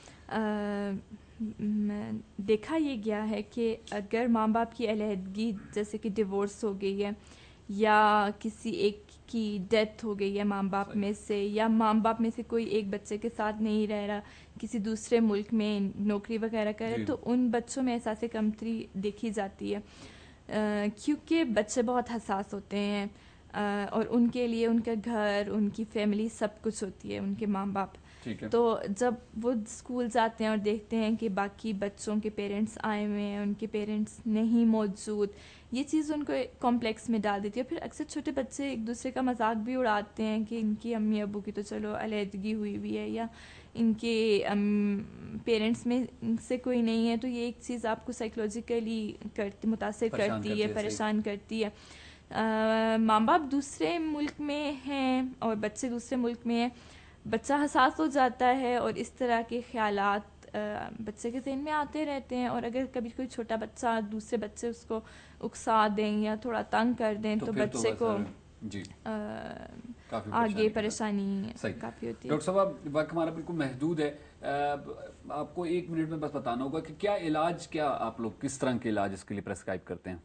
دیکھا یہ گیا ہے کہ اگر ماں باپ کی علیحدگی, جیسے کہ ڈیورس ہو گئی ہے یا کسی ایک کی ڈیتھ ہو گئی ہے ماں باپ میں سے, یا ماں باپ میں سے کوئی ایک بچے کے ساتھ نہیں رہ رہا, کسی دوسرے ملک میں نوکری وغیرہ کرے, تو ان بچوں میں احساس کمتری دیکھی جاتی ہے, کیونکہ بچے بہت حساس ہوتے ہیں اور ان کے لیے ان کا گھر, ان کی فیملی سب کچھ ہوتی ہے, ان کے ماں باپ. تو جب وہ اسکول جاتے ہیں اور دیکھتے ہیں کہ باقی بچوں کے پیرنٹس آئے ہوئے ہیں, ان کے پیرنٹس نہیں موجود, یہ چیز ان کو کمپلیکس میں ڈال دیتی ہے. پھر اکثر چھوٹے بچے ایک دوسرے کا مذاق بھی اڑاتے ہیں کہ ان کی امی ابو کی تو چلو علیحدگی ہوئی ہوئی ہے, یا ان کے پیرنٹس میں سے کوئی نہیں ہے, تو یہ ایک چیز آپ کو سائیکولوجیکلی کرتی متاثر کرتی ہے, پریشان کرتی ہے. ماں باپ دوسرے ملک میں ہیں اور بچے دوسرے ملک میں ہیں, بچہ حساس ہو جاتا ہے, اور اس طرح کے خیالات بچے کے ذہن میں آتے رہتے ہیں. اور اگر کبھی کوئی چھوٹا بچہ دوسرے بچے اس کو اکسا دیں یا تھوڑا تنگ کر دیں تو بچے کو آگے پریشانی کافی ہوتی ہے. ڈاکٹر صاحب وقت ہمارا بالکل محدود ہے, آپ کو ایک منٹ میں بس بتانا ہوگا کہ کیا علاج, کیا آپ لوگ کس طرح کے علاج اس کے لیے پرسکرائب کرتے ہیں؟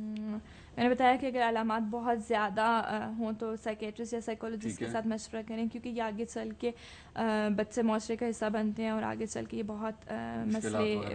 میں نے بتایا کہ اگر علامات بہت زیادہ ہوں تو سائیکیٹرسٹ یا سائیکولوجسٹ کے ساتھ مشورہ کریں, کیونکہ یہ آگے چل کے بچے معاشرے کا حصہ بنتے ہیں اور آگے چل کے یہ بہت مسئلے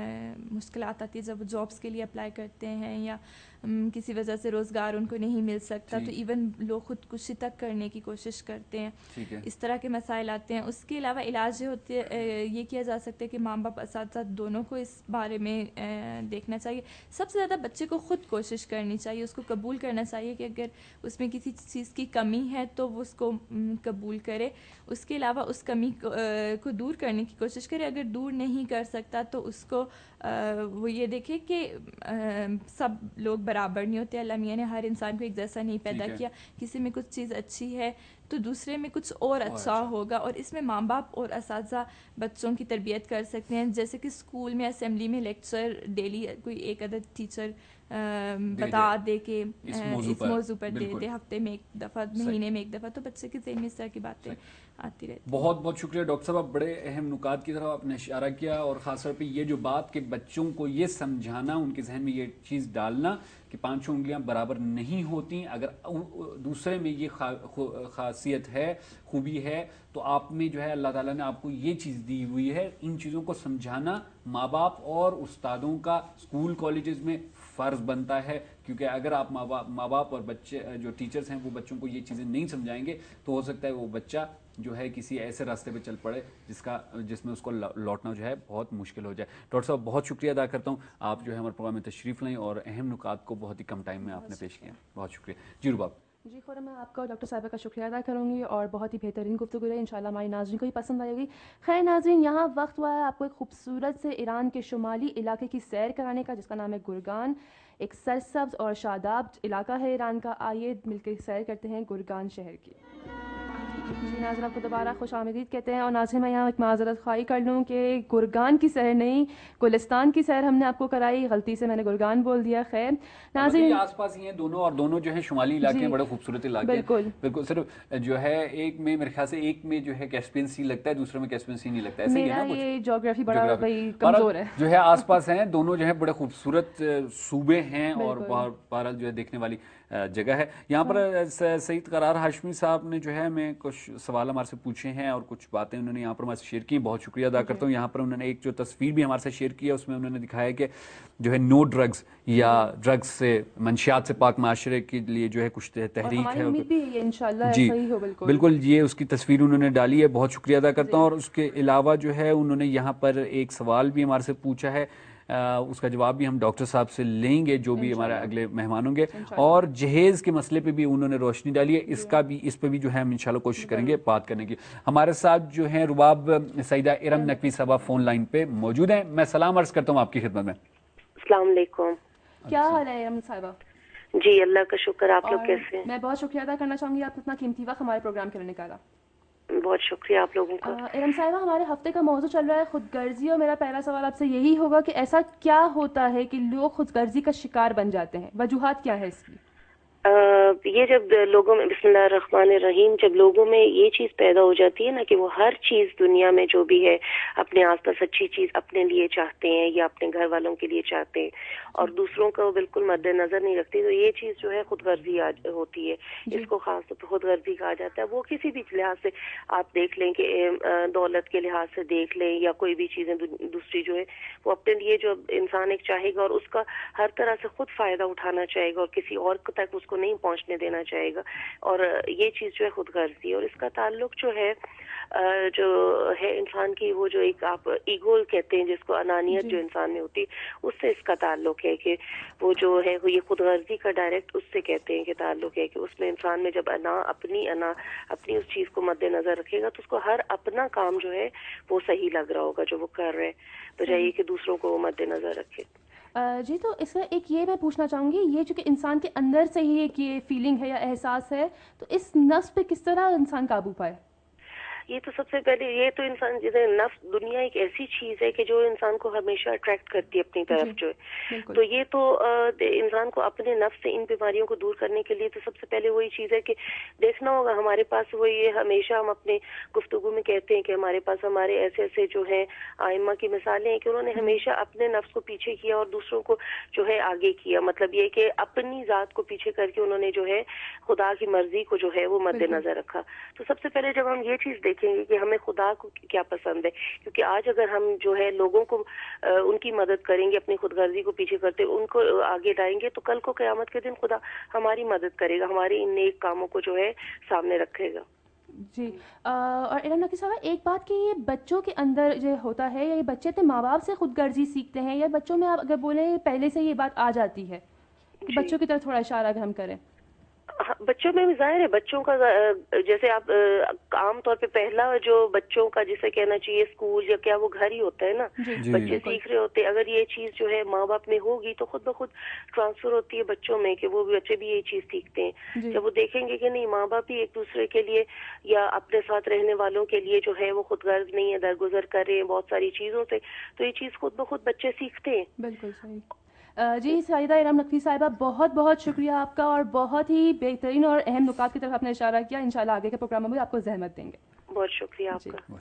مشکلات آتی ہے جب وہ جابس کے لیے اپلائی کرتے ہیں یا کسی وجہ سے روزگار ان کو نہیں مل سکتا تو ایون لوگ خودکشی تک کرنے کی کوشش کرتے ہیں, اس طرح کے مسائل آتے ہیں. اس کے علاوہ علاج یہ ہوتے یہ کیا جا سکتا ہے کہ ماں باپ اساتذہ دونوں کو اس بارے میں دیکھنا چاہیے. سب سے زیادہ بچے کو خود کوشش کرنی چاہیے, اس کو قبول کرنا چاہیے کہ اگر اس میں کسی چیز کی کمی ہے تو وہ اس کو قبول کرے. اس کے علاوہ اس کمی کو دور کرنے کی کوشش کرے. اگر دور نہیں کر سکتا تو اس کو وہ یہ دیکھے کہ سب لوگ برابر نہیں ہوتے. اللہ میاں نے ہر انسان کو ایک جیسا نہیں پیدا کیا. کسی میں کچھ چیز اچھی ہے تو دوسرے میں کچھ اور اچھا ہوگا, اور اس میں ماں باپ اور اساتذہ بچوں کی تربیت کر سکتے ہیں. جیسے کہ اسکول میں اسمبلی میں لیکچر ڈیلی کوئی ایک عدد ٹیچر بتا دے کہ اس موضوع پر دے دے, ہفتے میں ایک دفعہ, مہینے میں ایک دفعہ, تو بچے کے ذہن میں اس طرح کی باتیں آتی رہتی. بہت بہت شکریہ ڈاکٹر صاحب, آپ بڑے اہم نکات کی طرف آپ نے اشارہ کیا, اور خاص طور پہ یہ جو بات کہ بچوں کو یہ سمجھانا, ان کے ذہن میں یہ چیز ڈالنا کہ پانچوں انگلیاں برابر نہیں ہوتی. اگر دوسرے میں یہ خاصیت ہے, خوبی ہے, تو آپ میں جو ہے اللہ تعالیٰ نے آپ کو یہ چیز دی ہوئی ہے. ان چیزوں کو سمجھانا ماں باپ اور استادوں کا اسکول کالجز میں فرض بنتا ہے, کیونکہ اگر آپ ماں باپ ماں باپ اور بچے جو ٹیچرز ہیں وہ بچوں کو یہ چیزیں نہیں سمجھائیں گے تو ہو سکتا ہے وہ بچہ جو ہے کسی ایسے راستے پہ چل پڑے جس کا جس میں اس کو لوٹنا جو ہے بہت مشکل ہو جائے. ڈاکٹر صاحب بہت شکریہ ادا کرتا ہوں, آپ جو ہے ہمارے پروگرام میں تشریف لیں اور اہم نکات کو بہت ہی کم ٹائم میں آپ نے پیش کیا. بہت شکریہ. جی رباب. جی خورم, میں آپ کا اور ڈاکٹر صاحبہ کا شکریہ ادا کروں گی, اور بہت ہی بہترین گفتگو رہی. انشاءاللہ ہماری ناظرین کو ہی پسند آئے گی. خیر ناظرین, یہاں وقت ہوا ہے آپ کو ایک خوبصورت سے ایران کے شمالی علاقے کی سیر کرانے کا, جس کا نام ہے گرگان. ایک سرسبز اور شاداب علاقہ ہے ایران کا. آئیے مل کے سیر کرتے ہیں گرگان شہر کی. جی ناظرین, آپ کو دوبارہ خوش آمدید کہتے ہیں. اور ناظرین, میں یہاں ایک معذرت خواہی کر لوں کہ گرگان کی سیر نہیں, گلستان کی سیر ہم نے آپ کو کرائی. غلطی سے میں نے گرگان بول دیا. خیر ناظرین, آس پاس ہی ہیں دونوں, اور دونوں جو ہے شمالی علاقے ہیں, بڑے خوبصورت علاقے ہیں. بالکل بالکل. صرف جو ہے ایک میں میرے خیال سے ایک میں جو ہے کیسپین سی لگتا ہے, دوسرے میں کیسپین سی نہیں لگتا ہے. میرا یہ جغرافی بڑا بھائی کمزور ہے. جو ہے آس پاس ہیں دونوں جو ہے بڑے خوبصورت صوبے ہیں, اور بہرحال جو ہے دیکھنے والی جگہ ہے. یہاں پر سعید قرار ہاشمی صاحب نے جو ہے میں کچھ سوال ہمارے سے پوچھے ہیں اور کچھ باتیں انہوں نے یہاں پر ہمارے سے شیئر کی. بہت شکریہ ادا کرتا ہوں. یہاں پر انہوں نے ایک جو تصویر بھی ہمارے سے شیئر کی ہے, اس میں انہوں نے دکھایا کہ جو ہے نو ڈرگز یا ڈرگز سے منشیات سے پاک معاشرے کے لیے جو ہے کچھ تحریک ہے. جی بالکل, یہ اس کی تصویر انہوں نے ڈالی ہے. بہت شکریہ ادا کرتا ہوں. اور اس کے علاوہ جو ہے انہوں نے یہاں پر ایک سوال بھی ہمارے سے پوچھا ہے, اس کا جواب بھی ہم ڈاکٹر صاحب سے لیں گے جو بھی ہمارے اگلے مہمان ہوں گے. اور جہیز کے مسئلے پہ بھی انہوں نے روشنی ڈالی ہے, اس کا بھی اس پہ بھی جو ہے ہم انشاءاللہ کوشش کریں گے بات کرنے کی. ہمارے ساتھ جو ہیں رباب سعیدہ ارم نقوی صاحبہ فون لائن پہ موجود ہیں. میں سلام عرض کرتا ہوں آپ کی خدمت میں. السلام علیکم. کیا حال ہے ارم صاحبہ؟ جی اللہ کا شکر. آپ لوگ کیسے ہیں؟ میں بہت شکریہ ادا کرنا چاہوں گی, آپ اتنا قیمتی وقت ہمارے پروگرام کے لیے نکالا. بہت شکریہ آپ لوگوں کا. ارم صاحبہ, ہمارے ہفتے کا موضوع چل رہا ہے خود غرضی, اور میرا پہلا سوال آپ سے یہی ہوگا کہ ایسا کیا ہوتا ہے کہ لوگ خود غرضی کا شکار بن جاتے ہیں, وجوہات کیا ہے اس کی؟ یہ جب لوگوں میں بسم اللہ الرحمن الرحیم جب لوگوں میں یہ چیز پیدا ہو جاتی ہے نا کہ وہ ہر چیز دنیا میں جو بھی ہے اپنے آس پاس اچھی چیز اپنے لیے چاہتے ہیں یا اپنے گھر والوں کے لیے چاہتے ہیں اور دوسروں کا وہ بالکل مد نظر نہیں رکھتے, تو یہ چیز جو ہے خود غرضی ہوتی ہے. اس کو خاص طور پہ خود غرضی کہا جاتا ہے. وہ کسی بھی لحاظ سے آپ دیکھ لیں کہ دولت کے لحاظ سے دیکھ لیں یا کوئی بھی چیزیں دوسری جو ہے وہ اپنے لیے جو انسان ایک چاہے گا اور اس کا ہر طرح سے خود فائدہ اٹھانا چاہے گا اور کسی اور تک اس کو نہیں پہنچنے دینا چاہے گا, اور یہ چیز جو ہے خود غرضی ہے. اور اس کا تعلق جو ہے جو ہے انسان کی وہ جو ایک آپ ایگول کہتے ہیں جس کو انانیت جو انسان میں ہوتی ہے اس سے اس کا تعلق ہے کہ وہ جو ہے وہ یہ خود غرضی کا ڈائریکٹ اس سے کہتے ہیں کہ تعلق ہے کہ اس میں انسان میں جب انا اپنی انا اپنی اس چیز کو مد نظر رکھے گا تو اس کو ہر اپنا کام جو ہے وہ صحیح لگ رہا ہوگا جو وہ کر رہے, بجائے یہ کہ دوسروں کو وہ مد نظر رکھے. جی تو اس کا ایک یہ میں پوچھنا چاہوں گی, یہ چونکہ انسان کے اندر سے ہی ایک یہ فیلنگ ہے یا احساس ہے, تو اس نفس پہ کس طرح انسان قابو پائے؟ یہ تو سب سے پہلے یہ تو انسان جیسے نفس دنیا ایک ایسی چیز ہے کہ جو انسان کو ہمیشہ اٹریکٹ کرتی ہے اپنی طرف جو ہے. تو یہ تو انسان کو اپنے نفس سے ان بیماریوں کو دور کرنے کے لیے تو سب سے پہلے وہی چیز ہے کہ دیکھنا ہوگا. ہمارے پاس وہ یہ ہمیشہ ہم اپنے گفتگو میں کہتے ہیں کہ ہمارے پاس ہمارے ایسے ایسے جو ہیں آئمہ کی مثالیں ہیں کہ انہوں نے ہمیشہ اپنے نفس کو پیچھے کیا اور دوسروں کو جو ہے آگے کیا. مطلب یہ کہ اپنی ذات کو پیچھے کر کے انہوں نے جو ہے خدا کی مرضی کو جو ہے وہ مد نظر رکھا. تو سب سے پہلے جب ہم یہ چیز دیکھیں گے کہ ہمیں خدا کو کیا پسند ہے, کیونکہ آج اگر ہم جو ہے لوگوں کو ان کی مدد کریں گے, اپنی خود غرضی کو پیچھے کرتے ان کو آگے لائیں گے, تو کل کو قیامت کے دن خدا ہماری مدد کرے گا, ہمارے ان نیک کاموں کو جو ہے سامنے رکھے گا. جی. اور ارم نقوی صاحبہ, ایک بات کہ یہ بچوں کے اندر جو ہوتا ہے, یہ بچے اپنے ماں باپ سے خود غرضی سیکھتے ہیں, یا بچوں میں آپ اگر بولیں پہلے سے یہ بات آ جاتی ہے کہ بچوں کی طرف تھوڑا اشارہ اگر ہم کریں؟ بچوں میں بھی ظاہر ہے, بچوں کا جیسے آپ عام طور پہ پہلا جو بچوں کا جسے کہنا چاہیے اسکول یا کیا وہ گھر ہی ہوتا ہے نا, بچے سیکھ رہے ہوتے. اگر یہ چیز جو ہے ماں باپ میں ہوگی تو خود بخود ٹرانسفر ہوتی ہے بچوں میں, کہ وہ بچے بھی یہی چیز سیکھتے ہیں. جب وہ دیکھیں گے کہ نہیں ماں باپ بھی ایک دوسرے کے لیے یا اپنے ساتھ رہنے والوں کے لیے جو ہے وہ خود غرض نہیں ہے, درگزر کر رہے ہیں بہت ساری چیزوں سے, تو یہ چیز خود بخود بچے سیکھتے ہیں. بالکل صحیح. جی سعیدہ ارم نقوی صاحبہ, بہت بہت شکریہ آپ کا, اور بہت ہی بہترین اور اہم نکات کی طرف آپ نے اشارہ کیا. انشاءاللہ آگے کے پروگراموں میں آپ کو زحمت دیں گے. بہت شکریہ آپ کا.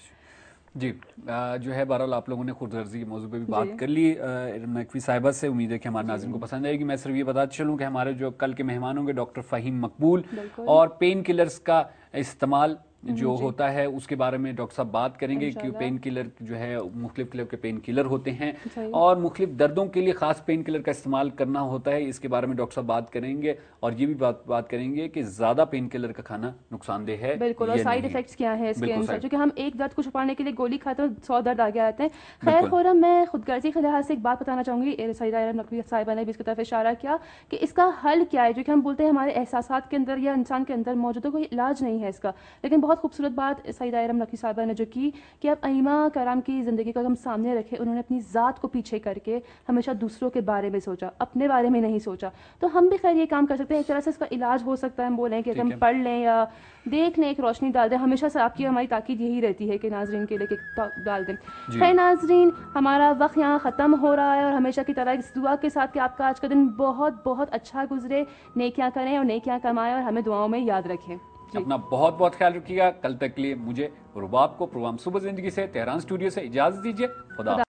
جی جو ہے بہرحال آپ لوگوں نے خود غرضی کے موضوع پہ بھی بات کر لی ارم نقوی صاحبہ سے. امید ہے کہ ہمارے ناظرین کو پسند آئے گی. میں صرف یہ بتا چلوں کہ ہمارے جو کل کے مہمان ہوں گے ڈاکٹر فہیم مقبول, اور پین کلرز کا استعمال جو ہوتا ہے اس کے بارے میں ڈاکٹر صاحب بات کریں گے, کہ پین کلر جو ہے مختلف قسم کے پین کلر ہوتے ہیں اور مختلف دردوں کے لیے خاص پین کلر کا استعمال کرنا ہوتا ہے. اس کے بارے میں ڈاکٹر صاحب بات کریں گے, اور یہ بھی بات بات کریں گے کہ زیادہ پین کلر کا کھانا نقصان دہ ہے بالکل, اور سائیڈ افیکٹس کیا ہیں اس کے انسان, کیونکہ ہم ایک درد کو چھپانے کے لیے گولی کھاتے ہیں سو درد آگے آتے ہیں. خیر خورم, میں خود غرضی کے لحاظ سے ایک بات بتانا چاہوں گی, سعیدہ ارم نقوی صاحبہ نے بھی اس کی طرف اشارہ کیا کہ اس کا حل کیا ہے, جو کہ ہم بولتے ہیں ہمارے احساسات کے اندر یا انسان کے اندر موجود ہے, کوئی علاج نہیں ہے اس کا. لیکن بہت خوبصورت بات سعیدہ ارم نقوی صاحبہ نے جو کی کہ اب ائمہ کرام کی زندگی کو ہم سامنے رکھے, انہوں نے اپنی ذات کو پیچھے کر کے ہمیشہ دوسروں کے بارے میں سوچا, اپنے بارے میں نہیں سوچا. تو ہم بھی خیر یہ کام کر سکتے ہیں, ایک طرح سے اس کا علاج ہو سکتا ہے. ہم بولیں کہ ہم پڑھ لیں یا دیکھ لیں, ایک روشنی ڈال دیں. ہمیشہ سے آپ کی ہماری تاکید یہی رہتی ہے کہ ناظرین کے لیے ڈال دیں. خیر ناظرین, ہمارا وقت یہاں ختم ہو رہا ہے, اور ہمیشہ کی طرح اس دعا کے ساتھ کہ آپ کا آج کا دن بہت بہت اچھا گزرے, نیکیاں کریں اور نیکیاں کمائیں, اور ہمیں دعاؤں میں یاد رکھیں. اپنا بہت بہت خیال رکھیے گا. کل تک کے لیے مجھے رباب کو پروگرام صبح زندگی سے تہران اسٹوڈیو سے اجازت دیجیے. خدا